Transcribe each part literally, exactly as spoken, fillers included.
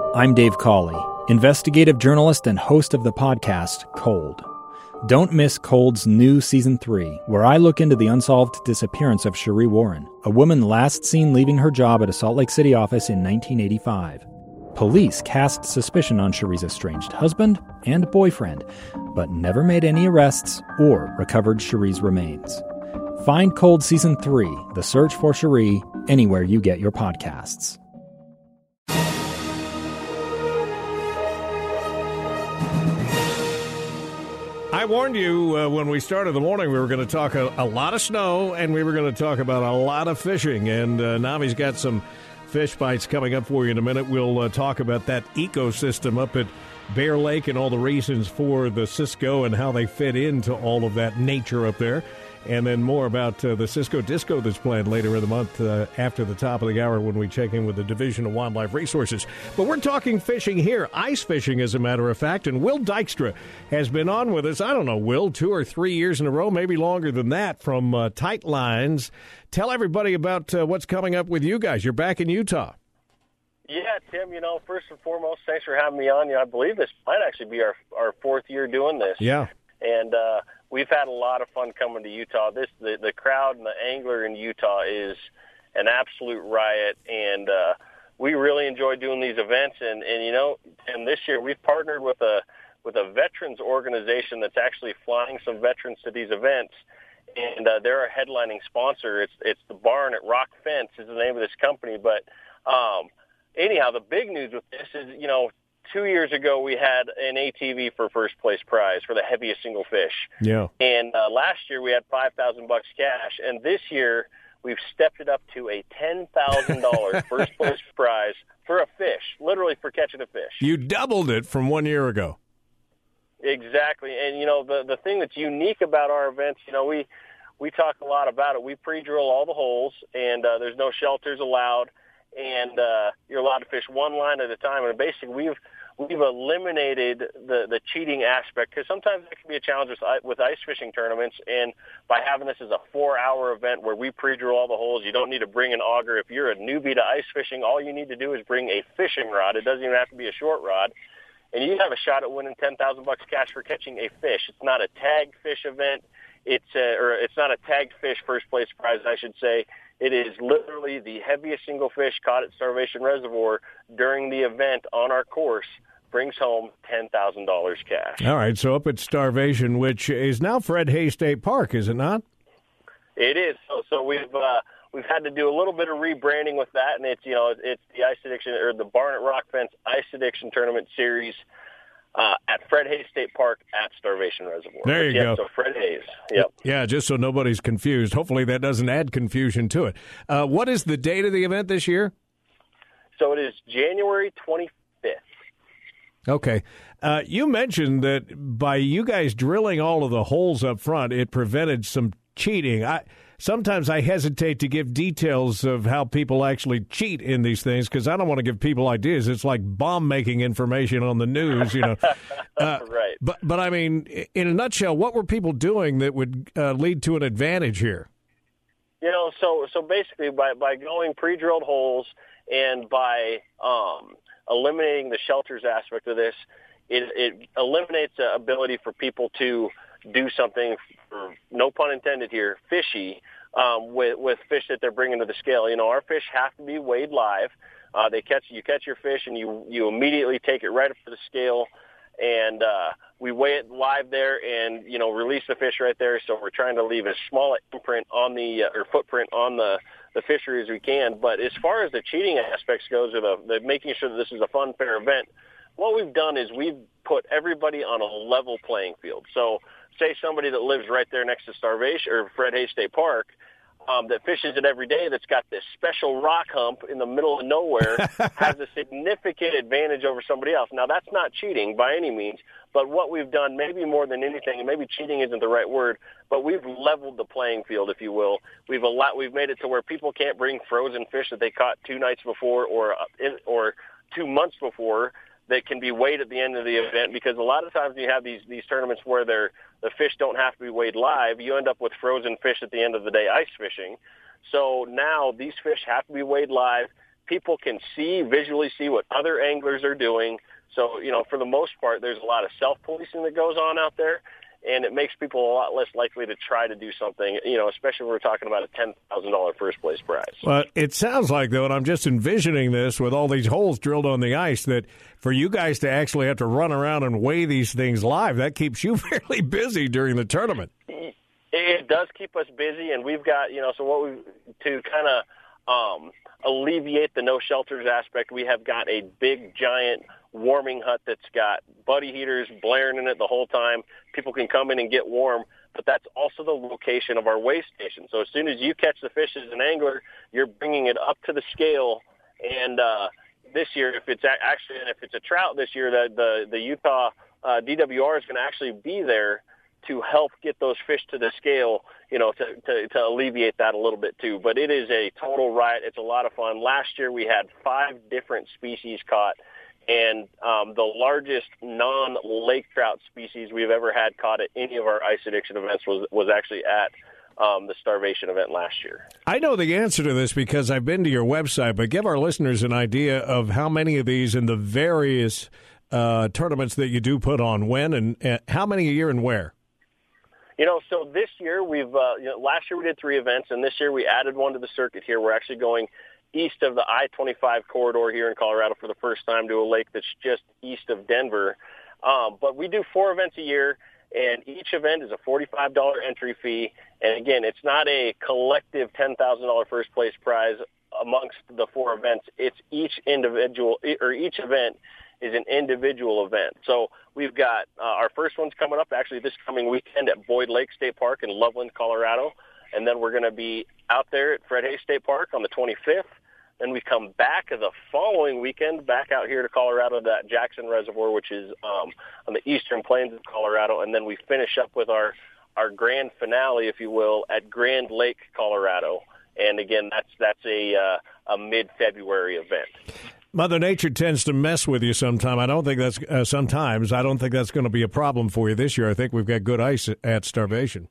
I'm Dave Cawley, investigative journalist and host of the podcast Cold. Don't miss Cold's new Season three, where I look into the unsolved disappearance of Sheree Warren, a woman last seen leaving her job at a Salt Lake City office in nineteen eighty-five. Police cast suspicion on Sheree's estranged husband and boyfriend, but never made any arrests or recovered Sheree's remains. Find Cold Season three, The Search for Sheree, anywhere you get your podcasts. I warned you uh, when we started the morning we were going to talk a, a lot of snow and we were going to talk about a lot of fishing. And uh, Navi's got some fish bites coming up for you in a minute. We'll uh, talk about that ecosystem up at Bear Lake and all the reasons for the Cisco and how they fit into all of that nature up there. And then more about uh, the Cisco Disco that's planned later in the month uh, after the top of the hour when we check in with the Division of Wildlife Resources. But we're talking fishing here, ice fishing as a matter of fact, and Will Dykstra has been on with us, I don't know, Will, two or three years in a row, maybe longer than that, from uh, Tight Lines. Tell everybody about uh, what's coming up with you guys. You're back in Utah. Yeah, Tim, you know, first and foremost, thanks for having me on. You know, I believe this might actually be our, our fourth year doing this. Yeah. And, uh, we've had a lot of fun coming to Utah. This the, the crowd and the angler in Utah is an absolute riot, and uh, we really enjoy doing these events. And, and you know, and this year we've partnered with a with a veterans organization that's actually flying some veterans to these events, and uh, they're a headlining sponsor. It's it's the Barn at Rock Fence is the name of this company. But um, anyhow, the big news with this is, you know, two years ago, we had an A T V for first place prize for the heaviest single fish. Yeah. And uh, last year we had five thousand bucks cash, and this year we've stepped it up to a ten thousand dollars first place prize for a fish, literally for catching a fish. You doubled it from one year ago. Exactly. And you know, the the thing that's unique about our events, you know, we we talk a lot about it. We pre-drill all the holes, and uh, there's no shelters allowed, and uh, you're allowed to fish one line at a time. And basically, we've We've eliminated the, the cheating aspect, because sometimes that can be a challenge with, with ice fishing tournaments. And by having this as a four-hour event where we pre-drill all the holes, you don't need to bring an auger. If you're a newbie to ice fishing, all you need to do is bring a fishing rod. It doesn't even have to be a short rod. And you have a shot at winning ten thousand bucks cash for catching a fish. It's not a tagged fish event. It's a, or it's not a tagged fish first place prize, I should say. It is literally the heaviest single fish caught at Starvation Reservoir during the event on our course brings home ten thousand dollars cash. All right, so up at Starvation, which is now Fred Hays State Park, is it not? It is. So, so we've uh, we've had to do a little bit of rebranding with that, and it's you know it's the Ice Addiction or the Barnett Rock Fence Ice Addiction Tournament Series uh, at Fred Hays State Park at Starvation Reservoir. There you yep, go. So Fred Hays. Yep. Yeah, just so nobody's confused. Hopefully that doesn't add confusion to it. Uh, what is the date of the event this year? So it is January twenty-fifth. Okay. Uh, you mentioned that by you guys drilling all of the holes up front, it prevented some cheating. I Sometimes I hesitate to give details of how people actually cheat in these things because I don't want to give people ideas. It's like bomb-making information on the news, you know. Uh, right. But, but, I mean, in a nutshell, what were people doing that would uh, lead to an advantage here? You know, so so basically by, by going pre-drilled holes and by um, eliminating the shelters aspect of this, it, it eliminates the ability for people to do something, for, no pun intended here, fishy, um, with, with fish that they're bringing to the scale. You know, our fish have to be weighed live. Uh, they catch you catch your fish and you you immediately take it right up to the scale, and uh, we weigh it live there and, you know, release the fish right there. So we're trying to leave as small an imprint on the, uh, or footprint on the, the fishery as we can. But as far as the cheating aspects goes, or the, the making sure that this is a fun, fair event, what we've done is we've put everybody on a level playing field. So say somebody that lives right there next to Starvation or Fred Hays State Park, Um, that fishes it every day, that's got this special rock hump in the middle of nowhere, has a significant advantage over somebody else. Now, that's not cheating by any means, but what we've done, maybe more than anything, and maybe cheating isn't the right word, but we've leveled the playing field, if you will. We've a lot, we've made it to where people can't bring frozen fish that they caught two nights before or or two months before that can be weighed at the end of the event, because a lot of times you have these these tournaments where they're the fish don't have to be weighed live. You end up with frozen fish at the end of the day ice fishing. So now these fish have to be weighed live. people can see, visually see what other anglers are doing. So, you know, for the most part, there's a lot of self-policing that goes on out there, and it makes people a lot less likely to try to do something, you know, especially when we're talking about a ten thousand dollars first-place prize. Well, it sounds like, though, and I'm just envisioning this with all these holes drilled on the ice, that for you guys to actually have to run around and weigh these things live, that keeps you fairly busy during the tournament. It does keep us busy, and we've got, you know, so what we, to kind of um, alleviate the no shelters aspect, we have got a big, giant warming hut that's got buddy heaters blaring in it the whole time. People can come in and get warm, but that's also the location of our weigh station. So as soon as you catch the fish as an angler, you're bringing it up to the scale. And uh, this year, if it's actually, if it's a trout this year, the the, the Utah uh, D W R is going to actually be there to help get those fish to the scale, you know, to, to, to alleviate that a little bit too. But it is a total riot. It's a lot of fun. Last year we had five different species caught, and um, the largest non-lake trout species we've ever had caught at any of our ice addiction events was, was actually at um, the starvation event last year. I know the answer to this because I've been to your website, but give our listeners an idea of how many of these in the various uh, tournaments that you do put on, when, and uh, how many a year and where? You know, so this year we've, uh, you know, last year we did three events, and this year we added one to the circuit here. We're actually going east of the I twenty-five corridor here in Colorado for the first time to a lake that's just east of Denver. Um, but we do four events a year, and each event is a forty-five dollars entry fee. And again, it's not a collective ten thousand dollars first place prize amongst the four events. It's each individual, or each event is an individual event. So we've got uh, our first one's coming up actually this coming weekend at Boyd Lake State Park in Loveland, Colorado. And then we're going to be out there at Fred Hays State Park on the twenty-fifth. Then we come back the following weekend back out here to Colorado, that Jackson Reservoir, which is um, on the eastern plains of Colorado. And then we finish up with our, our grand finale, if you will, at Grand Lake, Colorado. And again, that's that's a, uh, a mid-February event. Mother Nature tends to mess with you sometime. I don't think that's uh, sometimes. I don't think that's going to be a problem for you this year. I think we've got good ice at Starvation.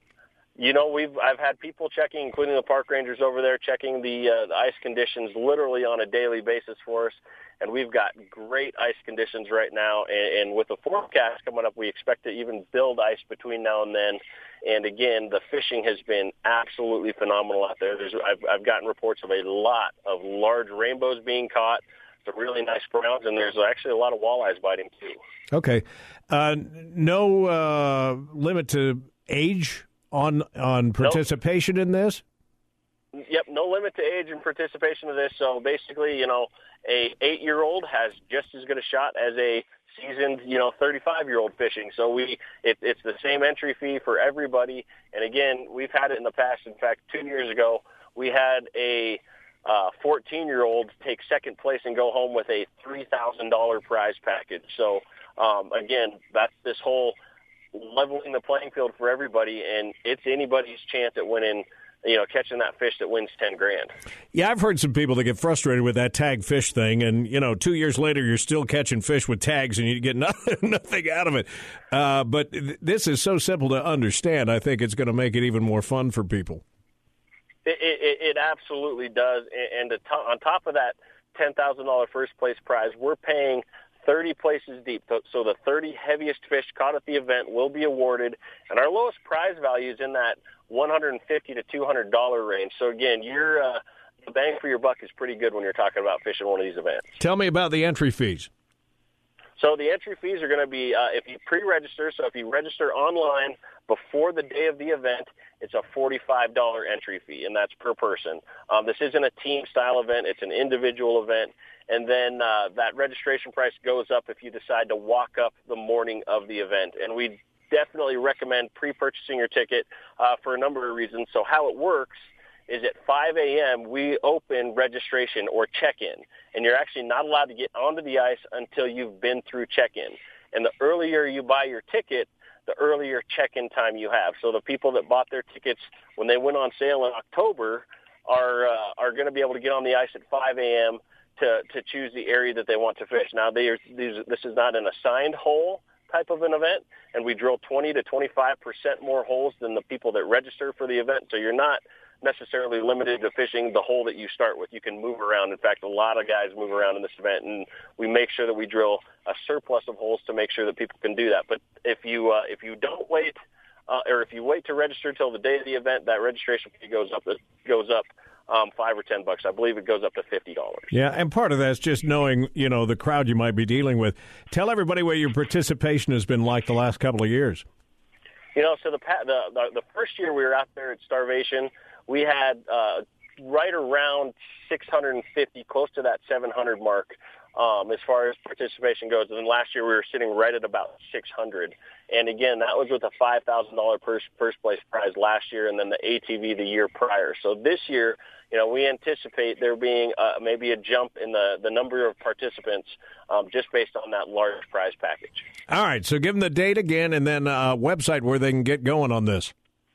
You know, we've I've had people checking, including the park rangers over there, checking the, uh, the ice conditions literally on a daily basis for us. And we've got great ice conditions right now. And, and with the forecast coming up, we expect to even build ice between now and then. And again, the fishing has been absolutely phenomenal out there. There's I've, I've gotten reports of a lot of large rainbows being caught, some really nice browns, and there's actually a lot of walleyes biting too. Okay, uh, no uh, limit to age on on participation nope. in this? Yep, no limit to age and participation in this. So basically, you know, a eight-year-old has just as good a shot as a seasoned, you know, thirty-five-year-old fishing. So we, it, it's the same entry fee for everybody. And again, we've had it in the past. In fact, two years ago, we had a uh, fourteen-year-old take second place and go home with a three thousand dollars prize package. So um, again, that's this whole leveling the playing field for everybody, and it's anybody's chance at winning, you know, catching that fish that wins ten grand. Yeah, I've heard some people that get frustrated with that tag fish thing, and, you know, two years later you're still catching fish with tags and you get nothing, nothing out of it. Uh, but th- this is so simple to understand. I think it's going to make it even more fun for people. It, it, it absolutely does. And to to- on top of that ten thousand dollars first place prize, we're paying thirty places deep. So the thirty heaviest fish caught at the event will be awarded. And our lowest prize value is in that one hundred fifty dollars to two hundred dollars range. So, again, your uh, the bang for your buck is pretty good when you're talking about fishing one of these events. Tell me about the entry fees. So the entry fees are going to be, uh, if you pre-register, so if you register online before the day of the event, it's a forty-five dollars entry fee, and that's per person. Um, this isn't a team-style event. It's an individual event. And then uh, that registration price goes up if you decide to walk up the morning of the event. And we definitely recommend pre-purchasing your ticket uh, for a number of reasons. So how it works is at five a.m. we open registration or check-in, and you're actually not allowed to get onto the ice until you've been through check-in. And the earlier you buy your ticket, the earlier check-in time you have. So the people that bought their tickets when they went on sale in October are uh, are going to be able to get on the ice at five a.m. to to choose the area that they want to fish. Now, they are, these, this is not an assigned hole type of an event, and we drill twenty to twenty-five percent more holes than the people that register for the event. So you're not necessarily limited to fishing the hole that you start with. You can move around. In fact, a lot of guys move around in this event, and we make sure that we drill a surplus of holes to make sure that people can do that. But if you uh, if you don't wait, uh, or if you wait to register till the day of the event, that registration fee goes up. It goes up um, five or ten bucks. I believe it goes up to fifty dollars. Yeah, and part of that's just knowing, you know, the crowd you might be dealing with. Tell everybody what your participation has been like the last couple of years. You know, so the the the, the first year we were out there at Starvation, we had uh, right around six hundred fifty, close to that seven hundred mark um, as far as participation goes. And then last year we were sitting right at about six hundred. And again, that was with a five thousand dollars first, first place prize last year and then the A T V the year prior. So this year, you know, we anticipate there being uh, maybe a jump in the, the number of participants um, just based on that large prize package. All right, so give them the date again and then a website where they can get going on this.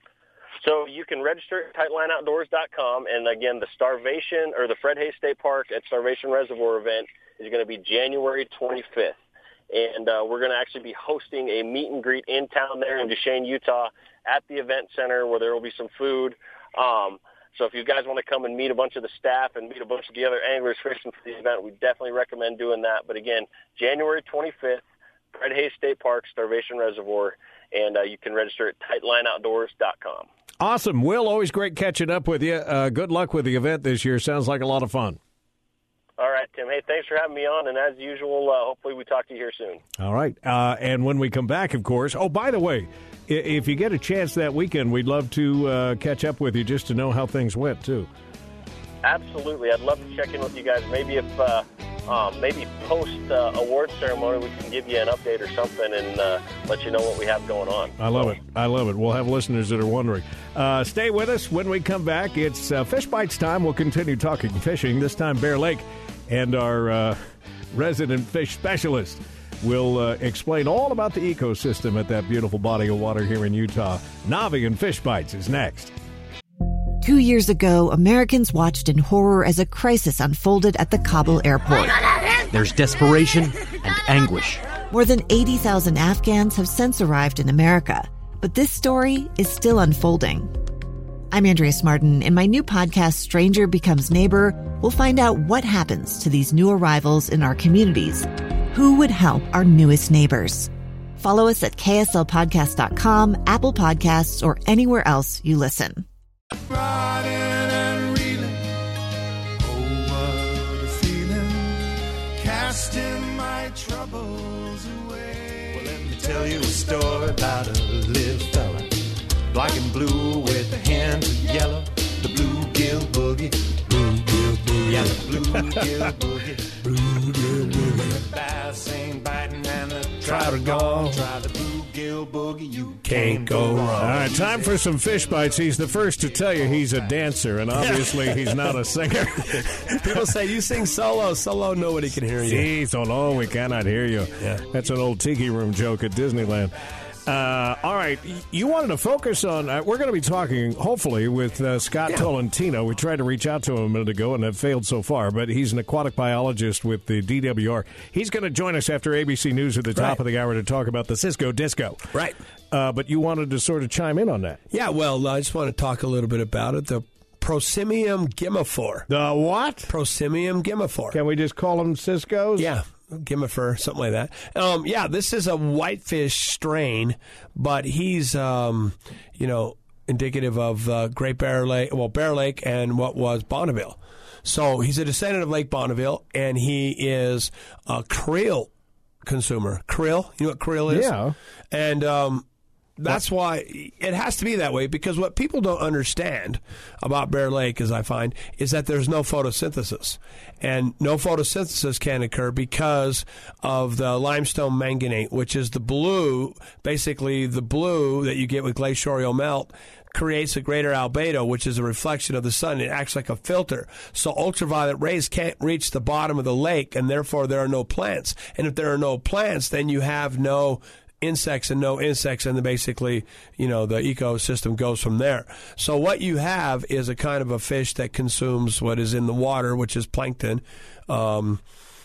So you can register at tightline outdoors dot com, and again, the Starvation or the Fred Hays State Park at Starvation Reservoir event is going to be January twenty-fifth, and uh, we're going to actually be hosting a meet and greet in town there in Duchesne, Utah, at the event center where there will be some food. Um, so if you guys want to come and meet a bunch of the staff and meet a bunch of the other anglers fishing for the event, we definitely recommend doing that. But again, January twenty-fifth, Fred Hays State Park, Starvation Reservoir, and uh, you can register at tightline outdoors dot com. Awesome. Will, always great catching up with you. Uh, good luck with the event this year. Sounds like a lot of fun. All right, Tim. Hey, thanks for having me on, and as usual, uh, hopefully we talk to you here soon. All right. Uh, and when we come back, of course, oh, by the way, if you get a chance that weekend, we'd love to uh, catch up with you just to know how things went, too. Absolutely. I'd love to check in with you guys. Maybe if uh, um, maybe post uh, award ceremony, we can give you an update or something and uh, let you know what we have going on. I love it. I love it. We'll have listeners that are wondering. Uh, stay with us. When we come back, it's uh, Fish Bites time. We'll continue talking fishing, this time Bear Lake, and our uh, resident fish specialist will uh, explain all about the ecosystem at that beautiful body of water here in Utah. Navi and Fish Bites is next. Two years ago, Americans watched in horror as a crisis unfolded at the Kabul airport. There's desperation and anguish. More than eighty thousand Afghans have since arrived in America, but this story is still unfolding. I'm Andrea Smartin. In my new podcast, Stranger Becomes Neighbor, we'll find out what happens to these new arrivals in our communities. Who would help our newest neighbors? Follow us at K S L podcast dot com, Apple Podcasts, or anywhere else you listen. Riding and reeling, oh what a feeling, casting my troubles away. Well, let me tell you a story about a little fella, black and blue with the hands of yellow, the bluegill boogie, bluegill boogie, yeah, the bluegill boogie, bluegill boogie. The bass ain't biting and the trout are gone. Try the bluegill boogie, you can't go wrong. All right, time for some fish bites. He's the first to tell you he's a dancer, and obviously he's not a singer. People say, you sing solo. Solo, nobody can hear you. Sí, solo, we cannot hear you. Yeah. That's an old tiki room joke at Disneyland. Uh, all right, you wanted to focus on, uh, we're going to be talking, hopefully, with uh, Scott yeah. Tolentino. We tried to reach out to him a minute ago and have failed so far, but he's an aquatic biologist with the D W R. He's going to join us after A B C News at the top right. of the hour to talk about the Cisco Disco. Right. Uh, but you wanted to sort of chime in on that. Yeah, well, I just want to talk a little bit about it. The Prosimium gymnophore. The what? Prosimium gymnophore. Can we just call them Ciscos? Yeah. Gimmifer, something like that. Um, yeah, this is a whitefish strain, but he's, um, you know, indicative of uh, Great Bear Lake, well, Bear Lake and what was Bonneville. So he's a descendant of Lake Bonneville, and he is a krill consumer. Krill, you know what krill is? Yeah. And um, that's why it has to be that way, because what people don't understand about Bear Lake, as I find, is that there's no photosynthesis. And no photosynthesis can occur because of the limestone manganate, which is the blue, basically the blue that you get with glacial melt, creates a greater albedo, which is a reflection of the sun. It acts like a filter. So ultraviolet rays can't reach the bottom of the lake, and therefore there are no plants. And if there are no plants, then you have no insects and no insects, and then basically, you know, the ecosystem goes from there. So what you have is a kind of a fish that consumes what is in the water, which is plankton, um,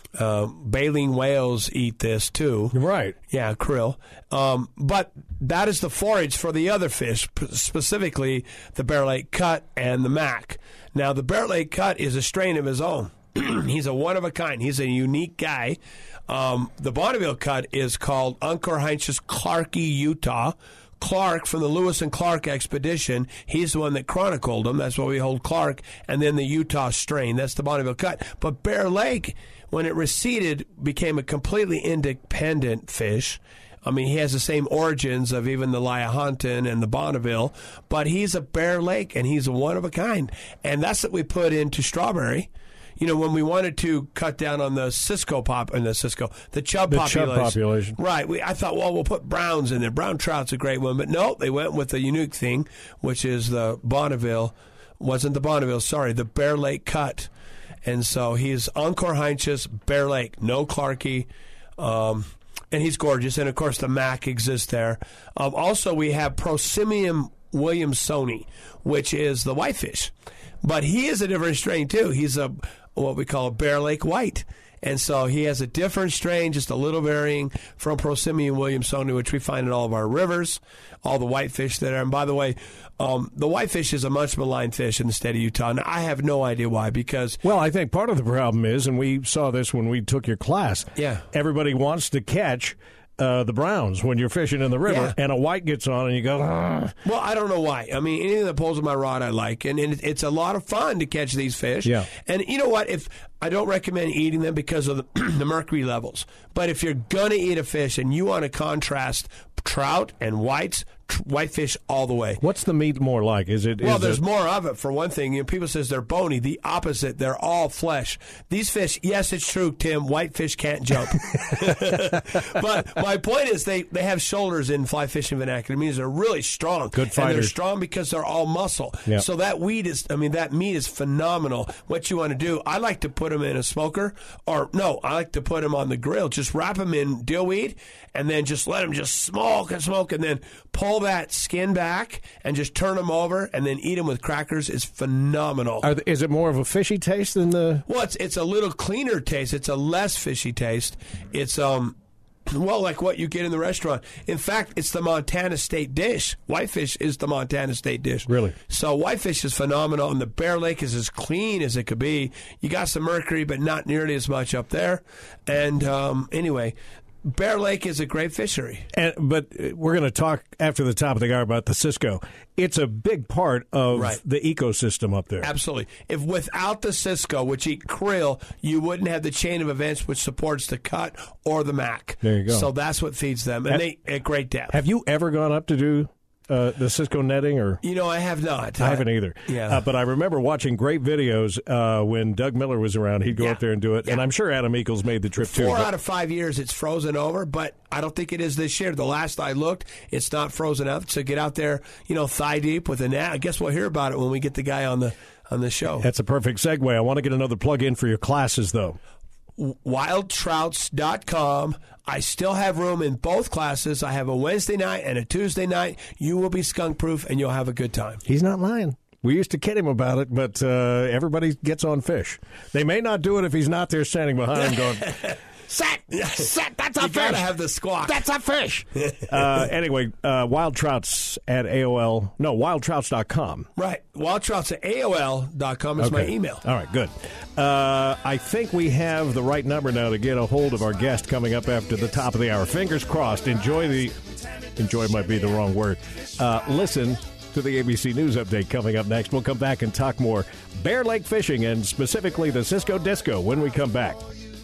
uh, baleen whales eat this too. Right. Yeah, krill. Um, but that is the forage for the other fish, p- specifically the Bear Lake cut and the mac. Now, the Bear Lake cut is a strain of his own. He's a one-of-a-kind. He's a unique guy. Um, the Bonneville cut is called Oncorhynchus clarkii, Utah. Clark from the Lewis and Clark expedition, he's the one that chronicled them. That's why we hold Clark. And then the Utah strain, that's the Bonneville cut. But Bear Lake, when it receded, became a completely independent fish. I mean, he has the same origins of even the Liahontan and the Bonneville, but he's a Bear Lake, and he's a one-of-a-kind. And that's what we put into Strawberry. You know, when we wanted to cut down on the Cisco pop and the Cisco, the chub the population. chub population. Right. We, I thought, well, we'll put browns in there. Brown trout's a great one. But no, they went with the unique thing, which is the Bonneville. Wasn't the Bonneville, sorry, the Bear Lake cut. And so he's Oncorhynchus, Bear Lake, no Clarkii. Um, and he's gorgeous. And, of course, the Mac exists there. Um, also, we have Prosimium williamsoni, which is the whitefish. But he is a different strain, too. He's a what we call a Bear Lake white. And so he has a different strain, just a little varying from Prosimium williamsoni, which we find in all of our rivers, all the whitefish that are. And by the way, um, the whitefish is a much maligned fish in the state of Utah. And I have no idea why, because... Well, I think part of the problem is, and we saw this when we took your class, yeah. everybody wants to catch... Uh, the browns when you're fishing in the river, yeah. and a white gets on, and you go, ah. Well, I don't know why. I mean, anything that pulls on my rod, I like, and, and it's a lot of fun to catch these fish. Yeah. And you know what? If I don't recommend eating them because of the, the mercury levels, but if you're gonna eat a fish and you want to contrast trout and whites, tr- whitefish all the way. What's the meat more like? Is it? Well, is there's it... more of it. For one thing, you know, people says they're bony. The opposite, they're all flesh. These fish, yes, it's true, Tim. Whitefish can't jump. But my point is, they they have shoulders in fly fishing vernacular. It means they're really strong. Good fighters. And they're strong because they're all muscle. Yep. So that weed is, I mean, that meat is phenomenal. What you want to do, I like to put them in a smoker, or no, I like to put them on the grill. Just wrap them in dill weed, and then just let them just smoke and smoke, and then pull that skin back and just turn them over, and then eat them with crackers. Is phenomenal. Are, is it more of a fishy taste than the? Well, it's it's a little cleaner taste. It's a less fishy taste. It's um. Well, like what you get in the restaurant. In fact, it's the Montana State dish. Whitefish is the Montana State dish. Really? So whitefish is phenomenal, and the Bear Lake is as clean as it could be. You got some mercury, but not nearly as much up there. And um, anyway, Bear Lake is a great fishery. And, but we're going to talk after the top of the hour about the Cisco. It's a big part of right. the ecosystem up there. Absolutely. If without the Cisco, which eat krill, you wouldn't have the chain of events which supports the cut or the mac. There you go. So that's what feeds them, and have, they at great depth. Have you ever gone up to do uh, the Cisco netting? Or You know, I have not. I haven't either. Yeah. Uh, but I remember watching great videos uh, when Doug Miller was around. He'd go Yeah. up there and do it. Yeah. And I'm sure Adam Eagles made the trip too. Four but- out of five years, it's frozen over, but I don't think it is this year. The last I looked, it's not frozen up. So get out there, you know, thigh deep with a net. I guess we'll hear about it when we get the guy on the on the show. That's a perfect segue. I want to get another plug in for your classes, though. wild trouts dot com. I still have room in both classes. I have a Wednesday night and a Tuesday night. You will be skunk proof, and you'll have a good time. He's not lying. We used to kid him about it, but uh, everybody gets on fish. They may not do it if he's not there standing behind him going, set, set, that's a you fish. You got to have the squawk. That's a fish. uh, anyway, uh, Wild Trouts at A O L. No, wild trouts dot com. Right. wild trouts at A O L dot com is Okay. my email. All right, good. Uh, I think we have the right number now to get a hold of our guest coming up after the top of the hour. Fingers crossed. Enjoy the... Enjoy might be the wrong word. Uh, listen to the A B C News Update coming up next. We'll come back and talk more Bear Lake fishing and specifically the Cisco Disco when we come back.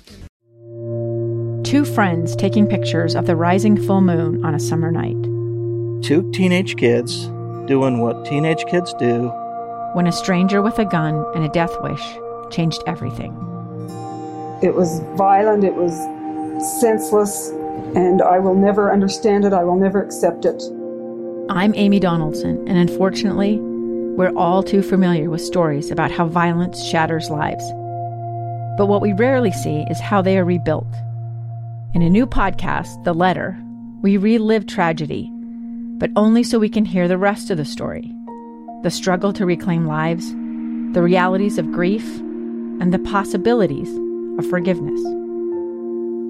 Two friends taking pictures of the rising full moon on a summer night. Two teenage kids doing what teenage kids do. When a stranger with a gun and a death wish changed everything. It was violent, it was senseless, and I will never understand it, I will never accept it. I'm Amy Donaldson, and unfortunately, we're all too familiar with stories about how violence shatters lives. But what we rarely see is how they are rebuilt. In a new podcast, The Letter, we relive tragedy, but only so we can hear the rest of the story. The struggle to reclaim lives, the realities of grief, and the possibilities of forgiveness.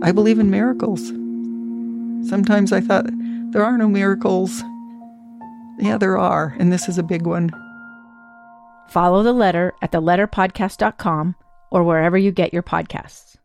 I believe in miracles. Sometimes I thought, there are no miracles. Yeah, there are, and this is a big one. Follow The Letter at the letter podcast dot com or wherever you get your podcasts.